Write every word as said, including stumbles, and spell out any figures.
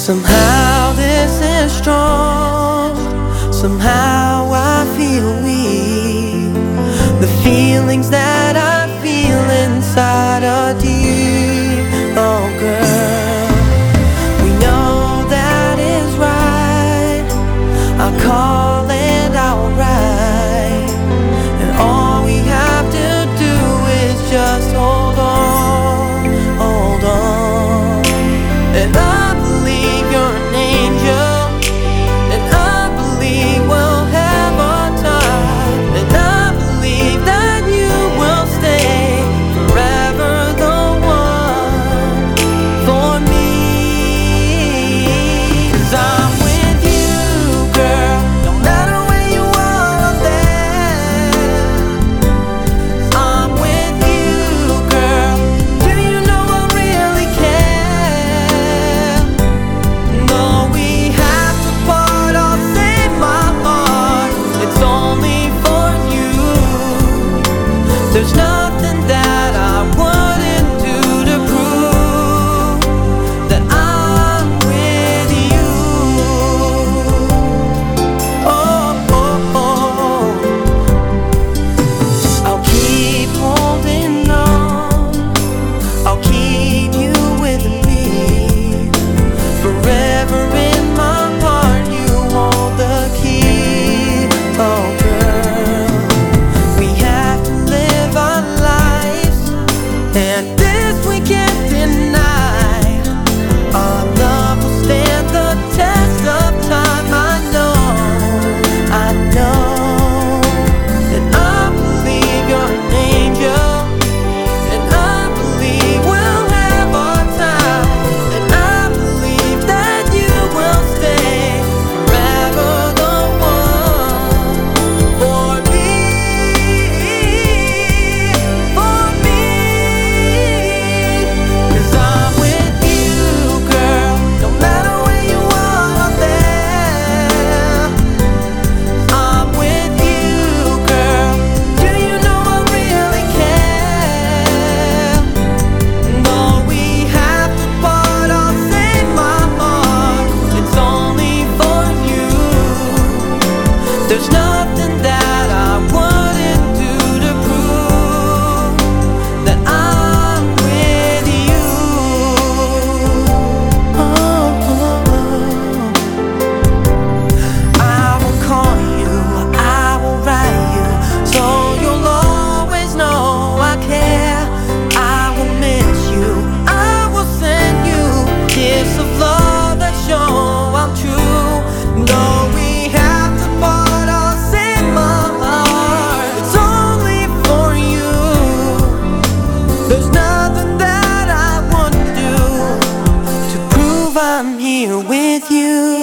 Somehow this is strong, somehow I feel weak. The feelings that I feel inside are deep. Oh girl, we know that is right. I'll call it alright, and all we have to do is just hold on, hold on. And I there's nothing that I wouldn't do to prove that I'm with you. Oh, oh, oh. I'll keep holding on, I'll keep you with me. Forever in my heart you hold the key. Oh and this we can't deny. Our love will stand the test of time. I know, I know. And I believe you're an angel, and I believe we'll have our time, and I believe that you will stay forever the one for me, for me. There's nothing that I wouldn't do to prove that I'm with you. Oh, oh, oh. I will call you, I will write you, so you'll always know I care. I will miss you, I will send you gifts of love that show I'm true. Though we have to part, there's nothing that I wouldn't do to prove I'm here with you.